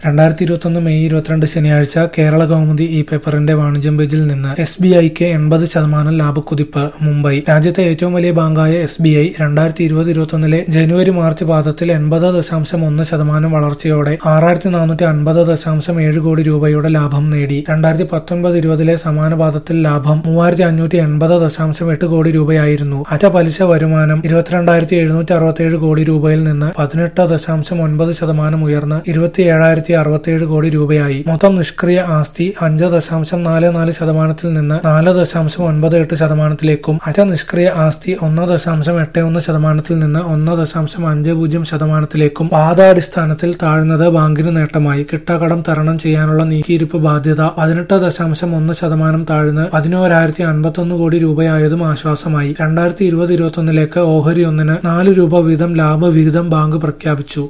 2021 May 22 ശനിയാഴ്ച കേരള കൗമുദി ഈ പേപ്പറിന്റെ വാണിജ്യം പേജിൽ നിന്ന് SBIക്ക് 80% ലാഭക്കുതിപ്പ്. മുംബൈ. രാജ്യത്തെ ഏറ്റവും വലിയ ബാങ്കായ SBI 2020-21 ജനുവരി-മാർച്ച് പാദത്തിൽ 80.1% വളർച്ചയോടെ 6450.7 കോടി രൂപയുടെ ലാഭം നേടി. 2019-20 സമാന പാദത്തിൽ ലാഭം 3580.8 കോടി രൂപയായിരുന്നു. അറ്റ പലിശ വരുമാനം 22,767 കോടി രൂപയിൽ നിന്ന് 18.9% ഉയർന്ന് 27,067 കോടി രൂപയായി. മൊത്തം നിഷ്ക്രിയ ആസ്തി 5.44% നിന്ന് 4.98%ലേക്കും അറ്റ നിഷ്ക്രിയ ആസ്തി 1.81% നിന്ന് 1.50%ലേക്കും പാദാടിസ്ഥാനത്തിൽ താഴ്ന്നത് ബാങ്കിന് നേട്ടമായി. കിട്ടാക്കടം തരണം ചെയ്യാനുള്ള നീക്കിയിരിപ്പ് ബാധ്യത 18.1% താഴ്ന്ന് 11,051 കോടി രൂപയായതും ആശ്വാസമായി. 2020-21 ഓഹരി ഒന്നിന് 4 രൂപ വീതം ലാഭവിഹിതം ബാങ്ക് പ്രഖ്യാപിച്ചു.